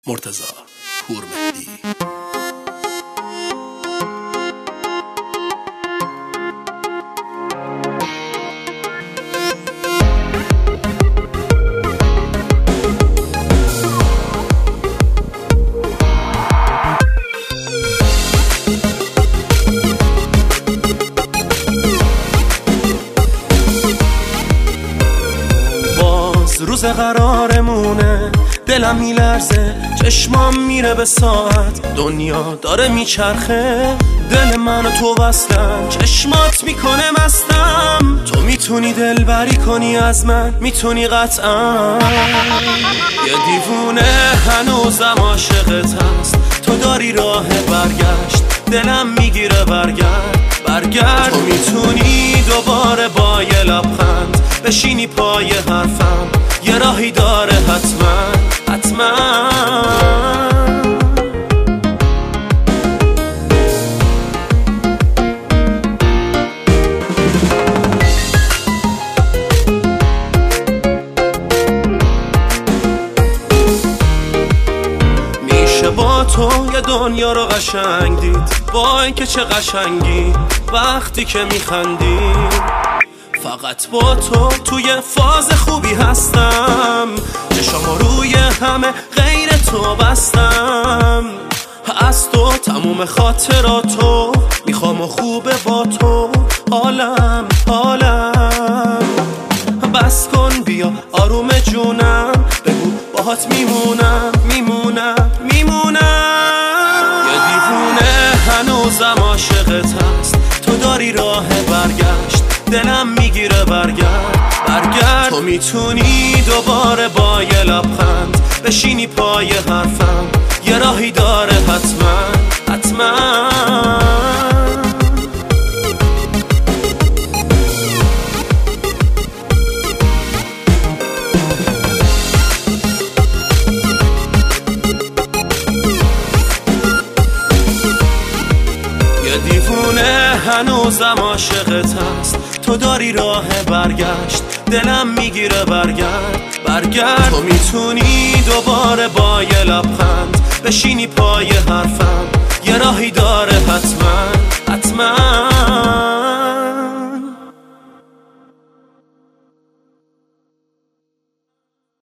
مرتضی پورمهدی. روز قرارمونه، دلم میلرزه، چشمام میره به ساعت، دنیا داره میچرخه، دل من و تو بستن، چشمات میکنه مستم. تو میتونی دلبری کنی از من، میتونی قطعا. یه دیوونه هنوزم عاشقت هست، تو داری راه برگشت، دلم میگیره برگرد. تو میتونی دوباره با یه لبخند بشینی پای حرفم، یه راهی داره حتما. میشه با تو یه دنیا رو قشنگ دید، وای که چه قشنگی وقتی که میخندی. فقط با تو توی فاز خوبی هستم، چشامو روی همه غیر تو بستم. از تو تموم خاطراتو میخوام و خوبه با تو، حالم بس کن بیا آروم جونم، بگو باهات میمونم. یه دیوونه هنوزم عاشقت هست، تو داری راه برگشت، دلم میگیره برگرد. تو میتونی دوباره با یه لبخند بشینی پای حرفم، یه راهی داره حتما. یه دیوونه هنوزم عاشقت هست، تو داری راه برگشت، دلم میگیره برگرد. تو میتونی دوباره با یه لبخند بشینی پای حرفم، یه راهی داره حتما.